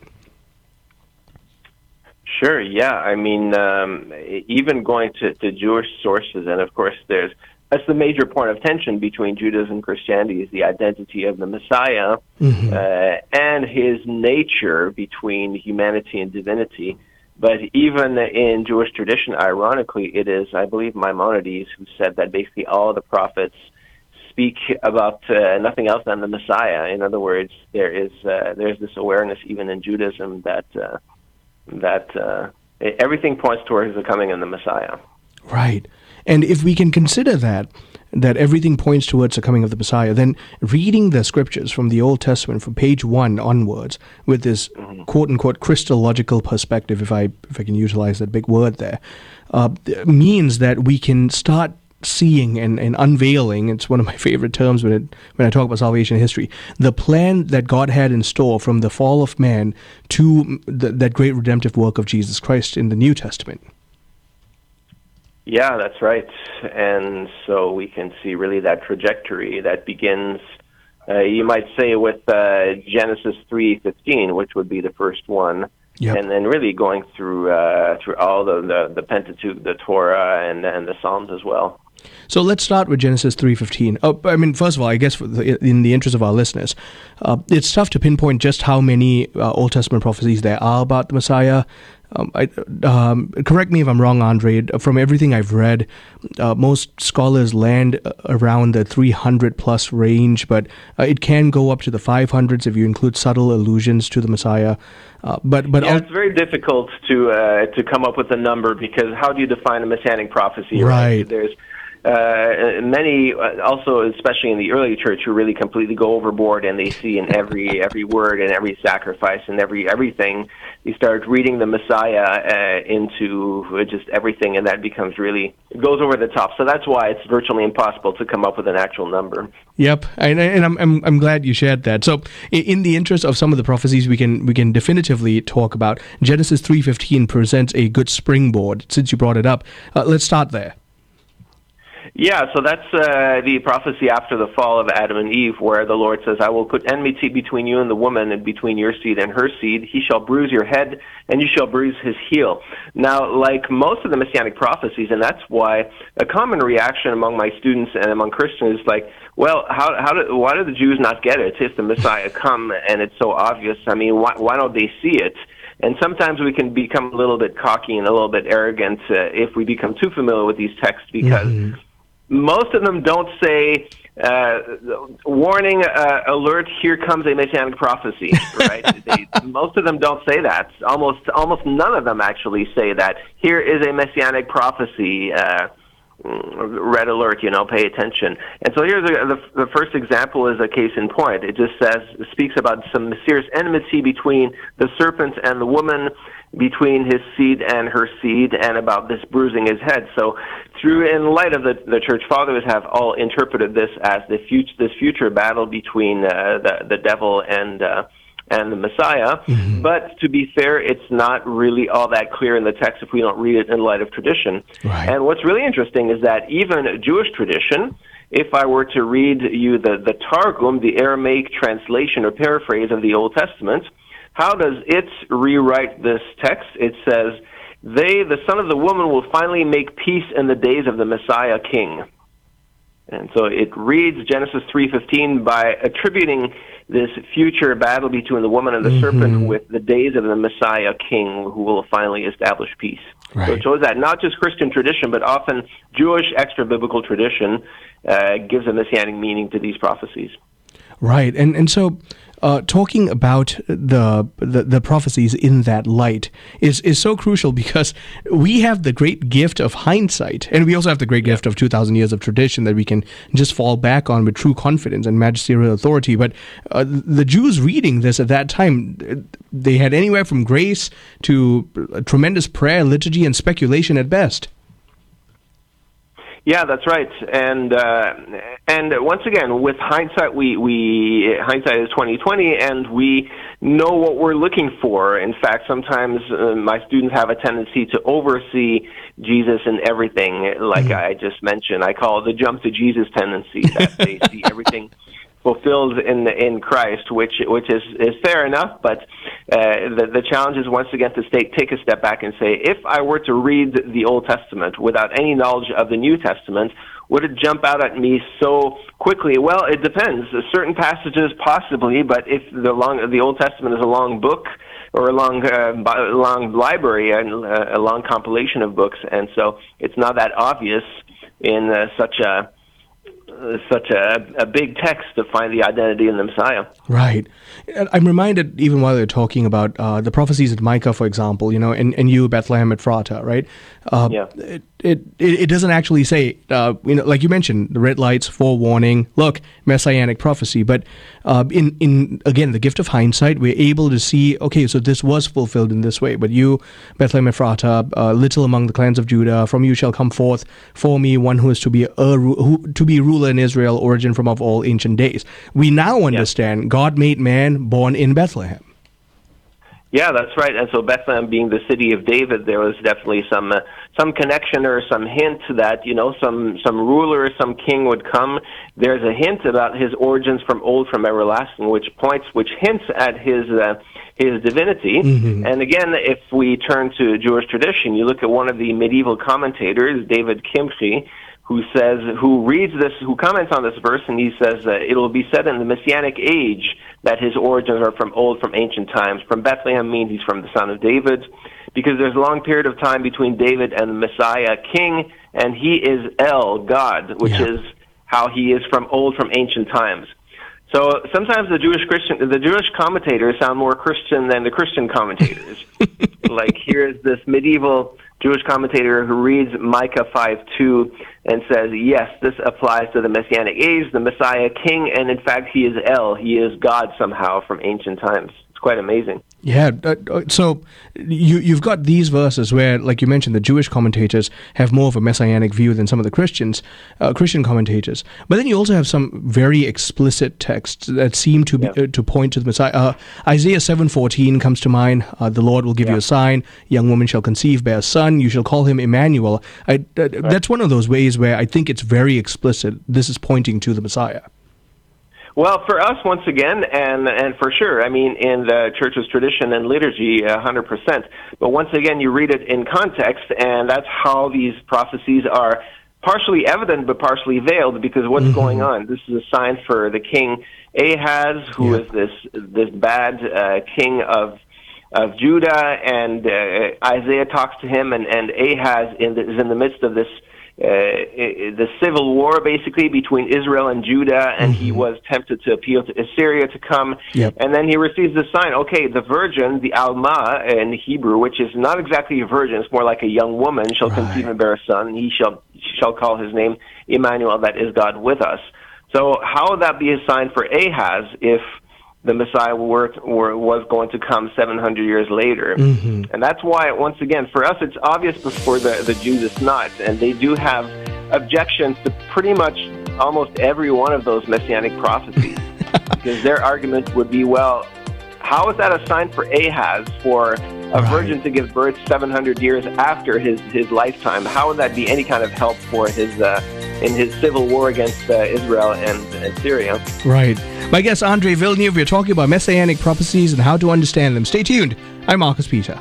Sure, yeah. I mean, um, even going to, to Jewish sources, and of course there's, that's the major point of tension between Judaism and Christianity, is the identity of the Messiah mm-hmm. uh, and his nature between humanity and divinity. But even in Jewish tradition, ironically, it is, I believe, Maimonides who said that basically all the prophets speak about uh, nothing else than the Messiah. In other words, there is uh, there's this awareness even in Judaism that uh, that uh, everything points towards the coming of the Messiah. Right. And if we can consider that, that everything points towards the coming of the Messiah, then reading the scriptures from the Old Testament from page one onwards with this mm-hmm. quote-unquote Christological perspective, if I if I can utilize that big word there, uh, means that we can start seeing and, and unveiling, it's one of my favorite terms when it, when I talk about salvation history, the plan that God had in store from the fall of man to the, that great redemptive work of Jesus Christ in the New Testament. Yeah, that's right. And so we can see really that trajectory that begins, uh, you might say, with uh, Genesis three fifteen, which would be the first one. Yep. And then really going through uh, through all the, the, the Pentateuch, the Torah, and, and the Psalms as well. So let's start with Genesis three fifteen. Oh, I mean, first of all, I guess for the, in the interest of our listeners, uh, it's tough to pinpoint just how many uh, Old Testament prophecies there are about the Messiah. Um, I, um, correct me if I'm wrong, Andre. From everything I've read, uh, most scholars land around the three hundred plus range, but uh, it can go up to the five hundreds if you include subtle allusions to the Messiah. Uh, but but yeah, it's very difficult to uh, to come up with a number, because how do you define a messianic prophecy? Right. There's uh, many, uh, also especially in the early church, who really completely go overboard and they see in every every word and every sacrifice and every everything, they start reading the Messiah uh, into just everything, and that becomes really, it goes over the top. So that's why it's virtually impossible to come up with an actual number. Yep, and, and I'm, I'm I'm glad you shared that. So, in the interest of some of the prophecies, we can we can definitively talk about Genesis three fifteen presents a good springboard. Since you brought it up, uh, let's start there. Yeah, so that's uh, the prophecy after the fall of Adam and Eve, where the Lord says, I will put enmity between you and the woman, and between your seed and her seed. He shall bruise your head, and you shall bruise his heel. Now, like most of the Messianic prophecies, and that's why a common reaction among my students and among Christians is like, well, how, how do, why do the Jews not get it if the Messiah come and it's so obvious? I mean, why, why don't they see it? And sometimes we can become a little bit cocky and a little bit arrogant uh, if we become too familiar with these texts, because mm-hmm. most of them don't say, uh, warning, uh, alert, here comes a messianic prophecy, right? they, most of them don't say that. Almost almost none of them actually say that. Here is a messianic prophecy, uh, red alert, you know, pay attention. And so here's a, the, the first example is a case in point. It just says, speaks about some mysterious enmity between the serpent and the woman, between his seed and her seed, and about this bruising his head. So through, in light of the, the church fathers have all interpreted this as the future, this future battle between uh, the, the devil and, uh, and the Messiah. Mm-hmm. But to be fair, it's not really all that clear in the text if we don't read it in light of tradition. Right. And what's really interesting is that even Jewish tradition, if I were to read you the, the Targum, the Aramaic translation or paraphrase of the Old Testament, how does it rewrite this text? It says, they, the son of the woman, will finally make peace in the days of the Messiah king. And so it reads Genesis three fifteen by attributing this future battle between the woman and the mm-hmm. serpent with the days of the Messiah king who will finally establish peace. Right. So it shows that not just Christian tradition, but often Jewish extra-biblical tradition uh, gives a messianic meaning to these prophecies. Right, and and so uh, talking about the, the the prophecies in that light is is so crucial, because we have the great gift of hindsight, and we also have the great gift of two thousand years of tradition that we can just fall back on with true confidence and magisterial authority. But uh, the Jews reading this at that time, they had anywhere from grace to tremendous prayer, liturgy, and speculation at best. Yeah, that's right. And uh, and once again, with hindsight, we, we hindsight is twenty twenty, and we know what we're looking for. In fact, sometimes uh, my students have a tendency to oversee Jesus in everything, like mm-hmm. I just mentioned. I call it the jump to Jesus tendency, that they see everything fulfilled in in Christ, which which is, is fair enough, but uh, the the challenge is once again to stay, take a step back and say, if I were to read the Old Testament without any knowledge of the New Testament, would it jump out at me so quickly? Well, it depends. Certain passages possibly, but if the long the Old Testament is a long book or a long uh, a long library and uh, a long compilation of books, and so it's not that obvious in uh, such a such a, a big text to find the identity in the Messiah. Right. I'm reminded, even while they're talking about uh, the prophecies of Micah, for example, you know, and, and you, Bethlehem Ephrata, right? Uh, yeah. It, it it doesn't actually say, uh, you know, like you mentioned, the red lights, forewarning, look, messianic prophecy. But uh, in, in, again, the gift of hindsight, we're able to see, okay, so this was fulfilled in this way. But you, Bethlehem Ephrata, uh, little among the clans of Judah, from you shall come forth for me one who is to be a who, to be ruler in Israel, origin from of all ancient days. We now understand yeah. God made man, born in Bethlehem. Yeah, that's right. And so Bethlehem being the city of David, there was definitely some uh, some connection or some hint that, you know, some some ruler, some king would come. There's a hint about his origins from old, from everlasting, which points, which hints at his uh, his divinity. Mm-hmm. And again, if we turn to Jewish tradition, you look at one of the medieval commentators, David Kimchi, who says, who reads this, who comments on this verse, and he says that it will be said in the Messianic age that his origins are from old, from ancient times. From Bethlehem means he's from the son of David, because there's a long period of time between David and the Messiah king, and he is El, God, which yeah. is how he is from old, from ancient times. So sometimes the Jewish Christian, the Jewish commentators sound more Christian than the Christian commentators. Like, here's this medieval Jewish commentator who reads Micah five two and says, yes, this applies to the Messianic age, the Messiah king, and in fact, he is El. He is God somehow from ancient times. It's quite amazing. Yeah, uh, so you, you've got these verses where, like you mentioned, the Jewish commentators have more of a messianic view than some of the Christians, uh, Christian commentators. But then you also have some very explicit texts that seem to be, yeah. uh, to point to the Messiah. Uh, Isaiah seven fourteen comes to mind. Uh, the Lord will give yeah. you a sign. Young woman shall conceive, bear a son. You shall call him Emmanuel. I, uh, right. That's one of those ways where I think it's very explicit. This is pointing to the Messiah. Well, for us, once again, and and for sure, I mean, in the Church's tradition and liturgy, one hundred percent. But once again, you read it in context, and that's how these prophecies are partially evident but partially veiled, because what's mm-hmm. going on? This is a sign for the king Ahaz, who yeah. is this this bad uh, king of of Judah, and uh, Isaiah talks to him, and, and Ahaz in the, is in the midst of this Uh, the civil war, basically, between Israel and Judah, and mm-hmm. he was tempted to appeal to Assyria to come, yep. and then he receives the sign, okay, the virgin, the Alma in Hebrew, which is not exactly a virgin, it's more like a young woman, shall right. conceive and bear a son, he shall, shall call his name Emmanuel, that is God with us. So how would that be a sign for Ahaz if the Messiah were, were, was going to come seven hundred years later? Mm-hmm. And that's why, once again, for us, it's obvious, but for the, the Jews, it's not. And they do have objections to pretty much almost every one of those messianic prophecies. Because their argument would be, well, how is that a sign for Ahaz, for a right. virgin to give birth seven hundred years after his, his lifetime? How would that be any kind of help for his uh, in his civil war against uh, Israel and, and Syria? Right. My guest, Andre Villeneuve, we're talking about messianic prophecies and how to understand them. Stay tuned. I'm Marcus Peter.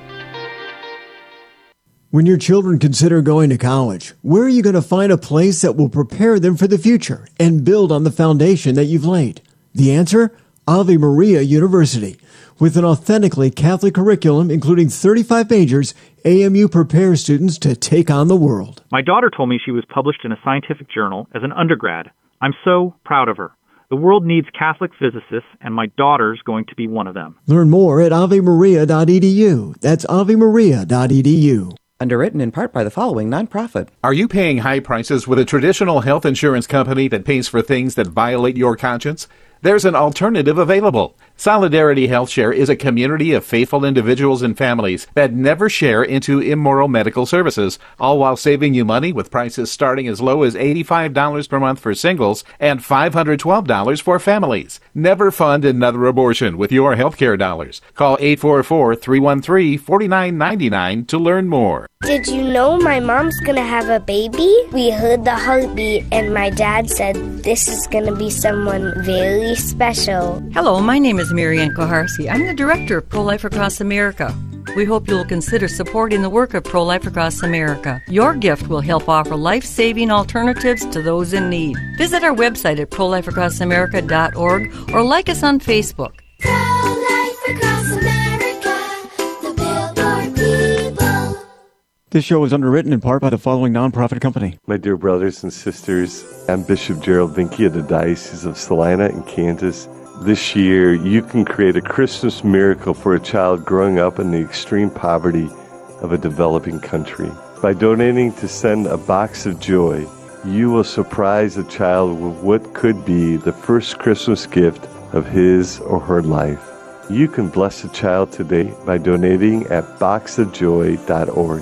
When your children consider going to college, where are you going to find a place that will prepare them for the future and build on the foundation that you've laid? The answer? Ave Maria University. With an authentically Catholic curriculum, including thirty-five majors, A M U prepares students to take on the world. My daughter told me she was published in a scientific journal as an undergrad. I'm so proud of her. The world needs Catholic physicists, and my daughter's going to be one of them. Learn more at ave maria dot e d u. That's ave maria dot e d u. Underwritten in part by the following nonprofit. Are you paying high prices with a traditional health insurance company that pays for things that violate your conscience? There's an alternative available. Solidarity HealthShare is a community of faithful individuals and families that never share into immoral medical services, all while saving you money with prices starting as low as eighty-five dollars per month for singles and five hundred twelve dollars for families. Never fund another abortion with your healthcare dollars. Call eight four four, three one three, four nine nine nine to learn more. Did you know my mom's gonna have a baby? We heard the heartbeat and my dad said this is gonna be someone very special. Hello, my name is Marianne Koharski. I'm the director of Pro-Life Across America. We hope you'll consider supporting the work of Pro-Life Across America. Your gift will help offer life-saving alternatives to those in need. Visit our website at pro life across america dot org or like us on Facebook. Pro-Life Across America, the Billboard people. This show is underwritten in part by the following nonprofit company. My dear brothers and sisters, I'm Bishop Gerald Vinke of the Diocese of Salina in Kansas. This year, you can create a Christmas miracle for a child growing up in the extreme poverty of a developing country. By donating to Send a Box of Joy, you will surprise a child with what could be the first Christmas gift of his or her life. You can bless a child today by donating at box of joy dot org.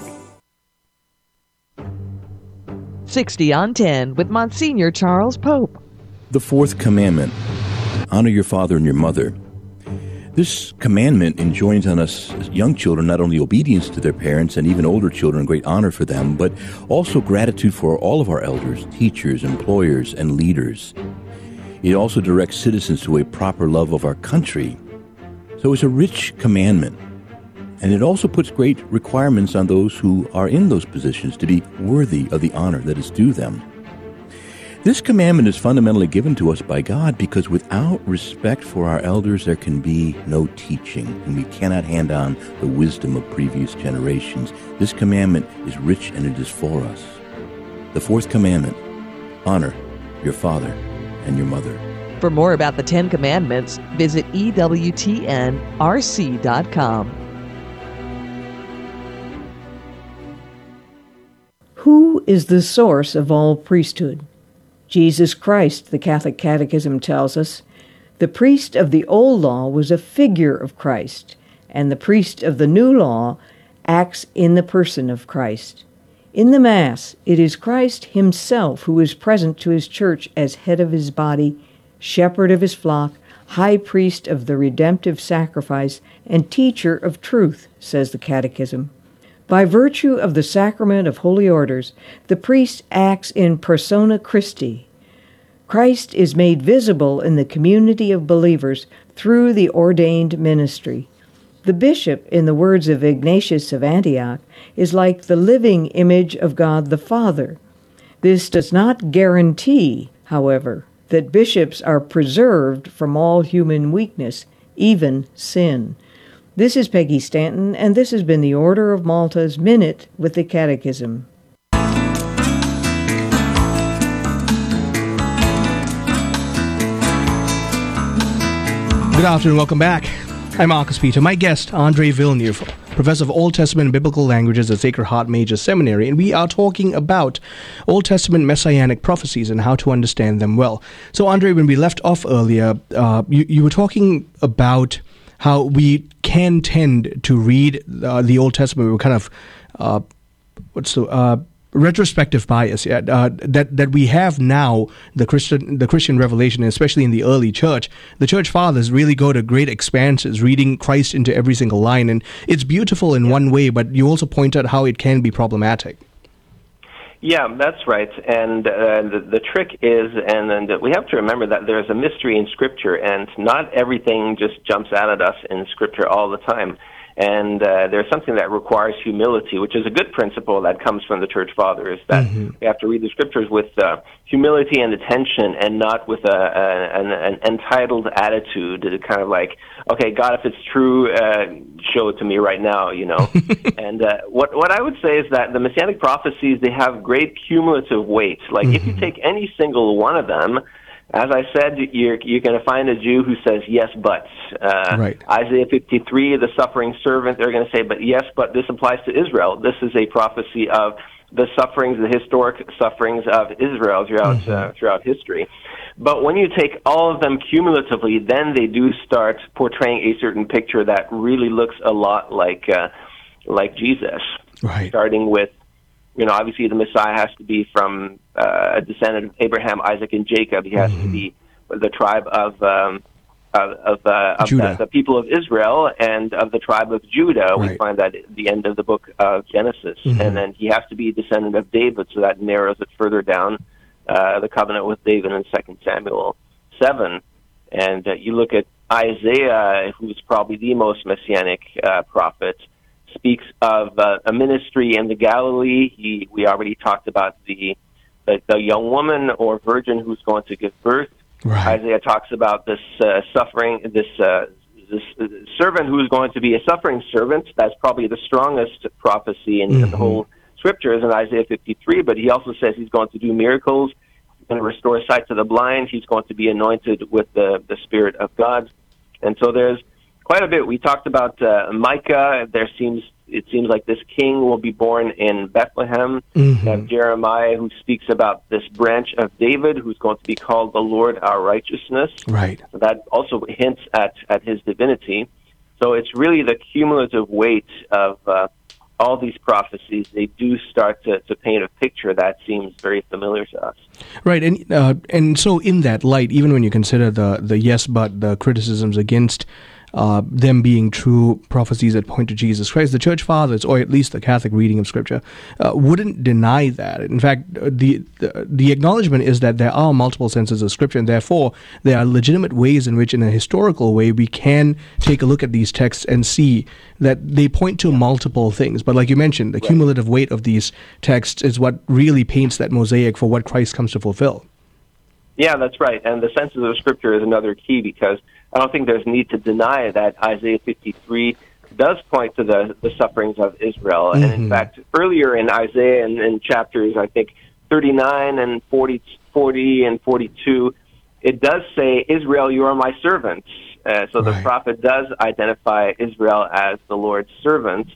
sixty on ten with Monsignor Charles Pope. The fourth commandment, honor your father and your mother. This commandment enjoins on us as young children not only obedience to their parents and even older children, great honor for them, but also gratitude for all of our elders, teachers, employers, and leaders. It also directs citizens to a proper love of our country. So it's a rich commandment. And it also puts great requirements on those who are in those positions to be worthy of the honor that is due them. This commandment is fundamentally given to us by God because without respect for our elders, there can be no teaching, and we cannot hand on the wisdom of previous generations. This commandment is rich and it is for us. The fourth commandment, honor your father and your mother. For more about the Ten Commandments, visit E W T N R C dot com. is the source of all priesthood. Jesus Christ, the Catholic Catechism tells us, the priest of the old law was a figure of Christ, and the priest of the new law acts in the person of Christ. In the Mass, it is Christ himself who is present to his church as head of his body, shepherd of his flock, high priest of the redemptive sacrifice, and teacher of truth, says the Catechism. By virtue of the sacrament of holy orders, the priest acts in persona Christi. Christ is made visible in the community of believers through the ordained ministry. The bishop, in the words of Ignatius of Antioch, is like the living image of God the Father. This does not guarantee, however, that bishops are preserved from all human weakness, even sin. This is Peggy Stanton, and this has been the Order of Malta's Minute with the Catechism. Good afternoon, welcome back. I'm Marcus Peter. My guest, Andre Villeneuve, Professor of Old Testament and Biblical Languages at Sacred Heart Major Seminary, and we are talking about Old Testament messianic prophecies and how to understand them well. So, Andre, when we left off earlier, uh, you, you were talking about how we can tend to read uh, the Old Testament with kind of, uh, what's the... Uh, retrospective bias yeah, uh, that that we have now, the Christian the Christian revelation, especially in the early church. The church fathers really go to great expanses, reading Christ into every single line, and it's beautiful in one way, but you also point out how it can be problematic. Yeah, that's right. And uh, the, the trick is, and, and we have to remember that there's a mystery in Scripture, and not everything just jumps out at us in Scripture all the time. And uh, there's something that requires humility, which is a good principle that comes from the Church Fathers, that mm-hmm. we have to read the Scriptures with uh, humility and attention, and not with a, a, an, an entitled attitude, to kind of like, okay, God, if it's true, uh, show it to me right now, you know. and uh, what what I would say is that the Messianic prophecies, they have great cumulative weight. Like, mm-hmm. if you take any single one of them, as I said, you're, you're going to find a Jew who says, yes, but. Uh, right. Isaiah fifty-three, the suffering servant, they're going to say, but yes, but this applies to Israel. This is a prophecy of the sufferings, the historic sufferings of Israel throughout mm-hmm. uh, throughout history. But when you take all of them cumulatively, then they do start portraying a certain picture that really looks a lot like uh, like Jesus. Right. Starting with, you know, obviously the Messiah has to be from uh, a descendant of Abraham, Isaac, and Jacob. He has mm-hmm. to be the tribe of um, of, of, uh, of the, the people of Israel and of the tribe of Judah. Right. We find that at the end of the book of Genesis. Mm-hmm. And then he has to be a descendant of David, so that narrows it further down, uh, the covenant with David in Second Samuel seven. And uh, you look at Isaiah, who's probably the most messianic uh, prophet, speaks of uh, a ministry in the Galilee. He, we already talked about the, the the young woman or virgin who's going to give birth. Right. Isaiah talks about this uh, suffering, this uh, this uh, servant who is going to be a suffering servant. That's probably the strongest prophecy in, mm-hmm. in the whole Scriptures in Isaiah fifty-three. But he also says he's going to do miracles. He's going to restore sight to the blind. He's going to be anointed with the the Spirit of God. And so there's quite a bit. We talked about uh, Micah. There seems it seems like this king will be born in Bethlehem. Mm-hmm. We have Jeremiah, who speaks about this branch of David, who's going to be called the Lord our righteousness. Right. So that also hints at, at his divinity. So it's really the cumulative weight of uh, all these prophecies. They do start to, to paint a picture that seems very familiar to us. Right, and uh, and so in that light, even when you consider the the yes but, the criticisms against Uh, them being true prophecies that point to Jesus Christ, the Church Fathers, or at least the Catholic reading of Scripture, uh, wouldn't deny that. In fact, the, the the acknowledgement is that there are multiple senses of Scripture, and therefore there are legitimate ways in which, in a historical way, we can take a look at these texts and see that they point to multiple things. But like you mentioned, the right. cumulative weight of these texts is what really paints that mosaic for what Christ comes to fulfill. Yeah, that's right. And the senses of Scripture is another key, because I don't think there's need to deny that Isaiah fifty-three does point to the, the sufferings of Israel. Mm-hmm. And in fact, earlier in Isaiah, in, in chapters, I think, thirty-nine and forty, forty and forty-two, it does say, Israel, you are my servant. Uh, so right. the prophet does identify Israel as the Lord's servant.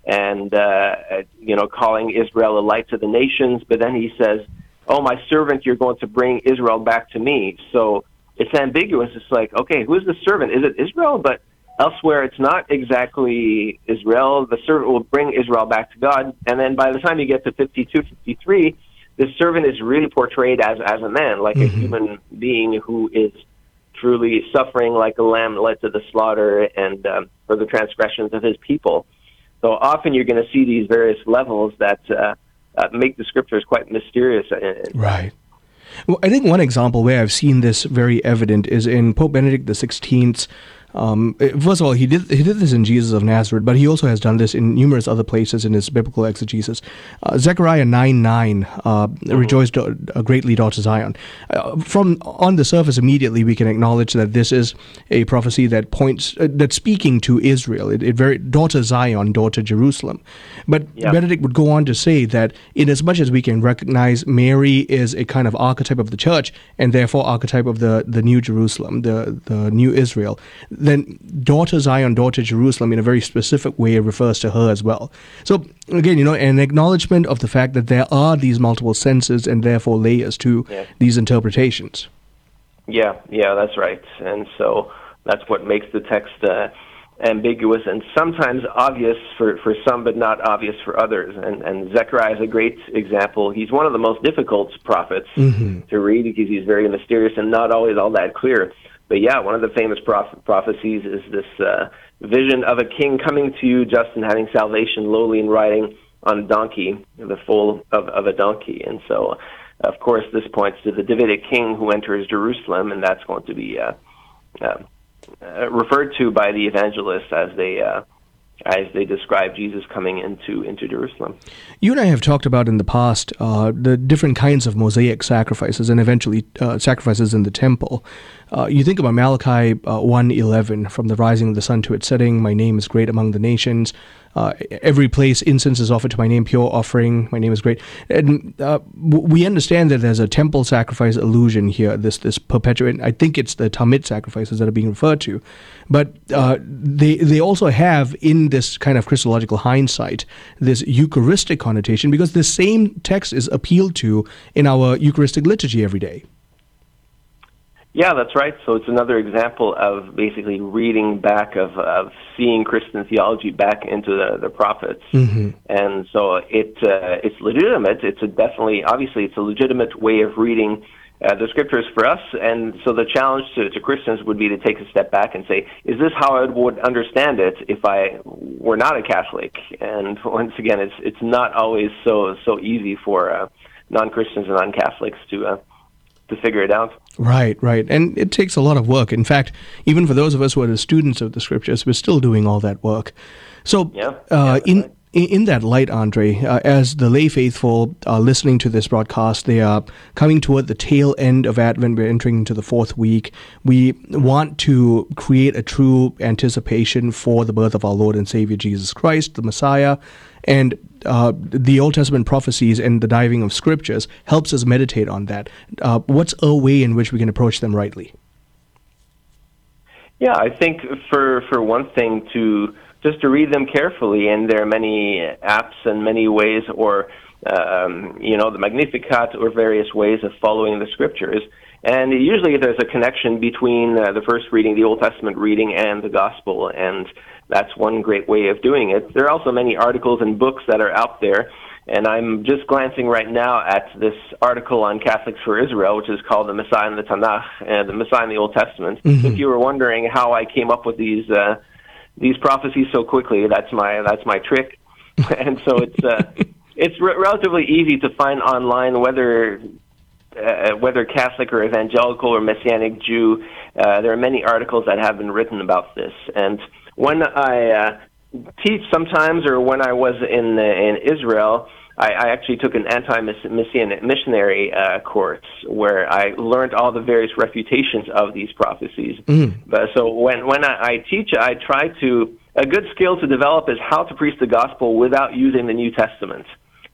and uh, you know, calling Israel a light to the nations. But then he says, "Oh, my servant, you're going to bring Israel back to me." So it's ambiguous. It's like, okay, who's the servant? Is it Israel? But elsewhere, it's not exactly Israel. The servant will bring Israel back to God. And then by the time you get to fifty-two, fifty-three, the servant is really portrayed as, as a man, like mm-hmm. a human being who is truly suffering like a lamb led to the slaughter and um, for the transgressions of his people. So often you're going to see these various levels that uh, uh, make the scriptures quite mysterious. Right. Well, I think one example where I've seen this very evident is in Pope Benedict the sixteenth's. Um, first of all, he did he did this in Jesus of Nazareth, but he also has done this in numerous other places in his biblical exegesis. Uh, Zechariah nine nine, uh, mm-hmm. rejoice do- greatly, daughter Zion. Uh, from on the surface, immediately we can acknowledge that this is a prophecy that points uh, that's speaking to Israel. It, it very daughter Zion, daughter Jerusalem. But yeah. Benedict would go on to say that in as much as we can recognize Mary is a kind of archetype of the church and therefore archetype of the, the new Jerusalem, the the new Israel, then daughter Zion, daughter Jerusalem, in a very specific way refers to her as well. So again, you know, an acknowledgement of the fact that there are these multiple senses and therefore layers to yeah. these interpretations. Yeah, yeah, that's right. And so that's what makes the text uh, ambiguous and sometimes obvious for, for some, but not obvious for others. And, and Zechariah is a great example. He's one of the most difficult prophets mm-hmm. to read because he's very mysterious and not always all that clear. But yeah, one of the famous proph- prophecies is this uh, vision of a king coming to you just and having salvation, lowly and riding on a donkey, the foal of, of a donkey. And so, of course, this points to the Davidic king who enters Jerusalem, and that's going to be uh, uh, uh, referred to by the evangelists as they uh, as they describe Jesus coming into into Jerusalem. You and I have talked about in the past uh, the different kinds of Mosaic sacrifices and eventually uh, sacrifices in the temple. Uh, you think about Malachi uh, one eleven, from the rising of the sun to its setting, my name is great among the nations. Uh, every place incense is offered to my name, pure offering, my name is great. And uh, we understand that there's a temple sacrifice allusion here, this this perpetuate, I think it's the Tamid sacrifices that are being referred to. But uh, they they also have, in this kind of Christological hindsight, this Eucharistic connotation, because the same text is appealed to in our Eucharistic liturgy every day. Yeah, that's right. So it's another example of basically reading back, of, of seeing Christian theology back into the, the prophets. Mm-hmm. And so it uh, it's legitimate. It's a definitely, obviously, it's a legitimate way of reading uh, the scriptures for us. And so the challenge to, to Christians would be to take a step back and say, is this how I would understand it if I were not a Catholic? And once again, it's it's not always so so easy for uh, non-Christians and non-Catholics to uh, to figure it out. Right, right. And it takes a lot of work. In fact, even for those of us who are the students of the scriptures, we're still doing all that work. So yeah, uh, yeah, in right. in that light, Andre, uh, as the lay faithful are listening to this broadcast, they are coming toward the tail end of Advent. We're entering into the fourth week. We want to create a true anticipation for the birth of our Lord and Savior Jesus Christ, the Messiah. And uh, the Old Testament prophecies and the diving of scriptures helps us meditate on that. Uh, what's a way in which we can approach them rightly? Yeah, I think for for one thing, to just to read them carefully, and there are many apps and many ways, or um, you know, the Magnificat or various ways of following the scriptures. And usually there's a connection between uh, the first reading, the Old Testament reading, and the Gospel, and that's one great way of doing it. There are also many articles and books that are out there, and I'm just glancing right now at this article on Catholics for Israel, which is called The Messiah in the Tanakh, and The Messiah in the Old Testament. Mm-hmm. If you were wondering how I came up with these uh, these prophecies so quickly, that's my that's my trick. And so it's uh, it's re- relatively easy to find online, whether uh, whether Catholic or evangelical or Messianic Jew. Uh, there are many articles that have been written about this. And when I uh, teach sometimes, or when I was in uh, in Israel, I, I actually took an anti-missionary uh, course where I learned all the various refutations of these prophecies. Mm. But so when when I, I teach, I try to, a good skill to develop is how to preach the gospel without using the New Testament.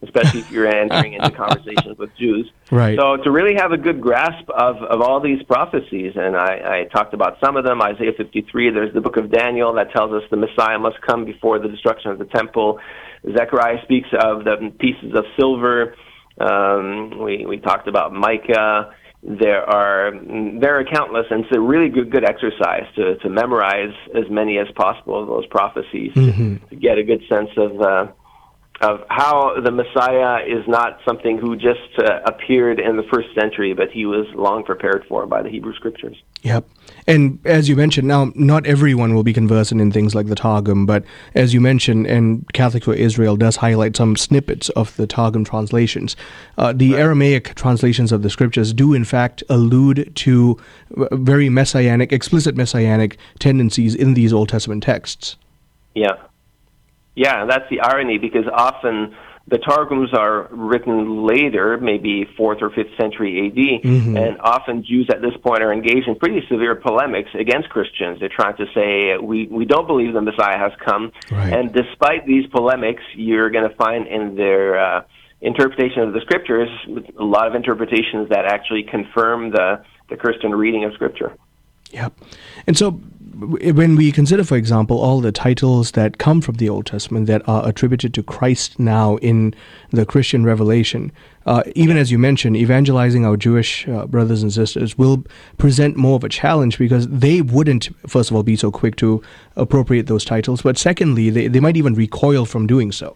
especially if you're entering into conversations with Jews. Right. So to really have a good grasp of, of all these prophecies, and I, I talked about some of them, Isaiah fifty-three, there's the book of Daniel that tells us the Messiah must come before the destruction of the temple. Zechariah speaks of the pieces of silver. Um, we, we talked about Micah. There are there are countless, and it's a really good good exercise to, to memorize as many as possible of those prophecies mm-hmm. to, to get a good sense of uh, of how the Messiah is not something who just uh, appeared in the first century, but he was long prepared for by the Hebrew Scriptures. Yep. And as you mentioned, now, not everyone will be conversant in things like the Targum, but as you mentioned, and Catholic for Israel does highlight some snippets of the Targum translations. Uh, the right. Aramaic translations of the Scriptures do, in fact, allude to very messianic, explicit messianic tendencies in these Old Testament texts. Yeah. Yeah, that's the irony, because often the Targums are written later, maybe fourth or fifth century A D, mm-hmm. and often Jews at this point are engaged in pretty severe polemics against Christians. They're trying to say, we, we don't believe the Messiah has come. Right. And despite these polemics, you're going to find in their uh, interpretation of the Scriptures a lot of interpretations that actually confirm the, the Christian reading of Scripture. Yep. And so when we consider, for example, all the titles that come from the Old Testament that are attributed to Christ now in the Christian revelation, uh, even as you mentioned, evangelizing our Jewish uh, brothers and sisters will present more of a challenge, because they wouldn't, first of all, be so quick to appropriate those titles, but secondly, they, they might even recoil from doing so.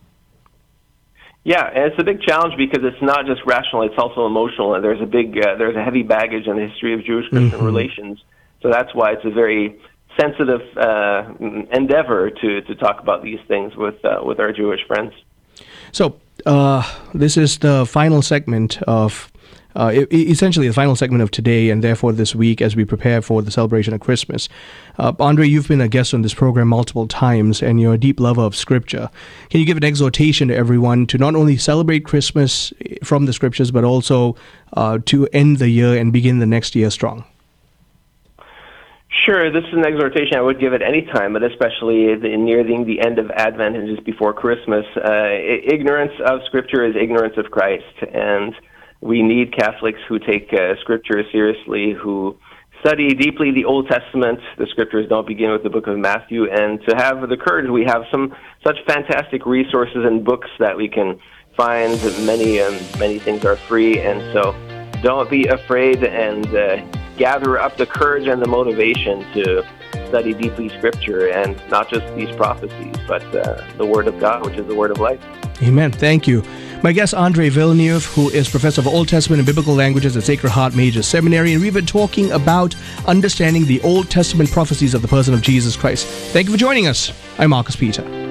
Yeah, and it's a big challenge because it's not just rational; it's also emotional, and there's a big, uh, there's a heavy baggage in the history of Jewish-Christian mm-hmm. relations. So that's why it's a very sensitive uh, endeavor to, to talk about these things with uh, with our Jewish friends. So uh, this is the final segment of. Uh, essentially the final segment of today, and therefore this week as we prepare for the celebration of Christmas. Uh, Andre, you've been a guest on this program multiple times, and you're a deep lover of Scripture. Can you give an exhortation to everyone to not only celebrate Christmas from the Scriptures, but also uh, to end the year and begin the next year strong? Sure, this is an exhortation I would give at any time, but especially the, nearing the end of Advent and just before Christmas. Uh, ignorance of Scripture is ignorance of Christ, and we need Catholics who take uh, Scripture seriously, who study deeply the Old Testament. The Scriptures don't begin with the book of Matthew, and to have the courage, we have some such fantastic resources and books that we can find. Many, um, many things are free, and so don't be afraid, and uh, gather up the courage and the motivation to study deeply Scripture, and not just these prophecies, but uh, the Word of God, which is the Word of life. Amen. Thank you. My guest, Andre Villeneuve, who is Professor of Old Testament and Biblical Languages at Sacred Heart Major Seminary, and we've been talking about understanding the Old Testament prophecies of the person of Jesus Christ. Thank you for joining us. I'm Marcus Peter.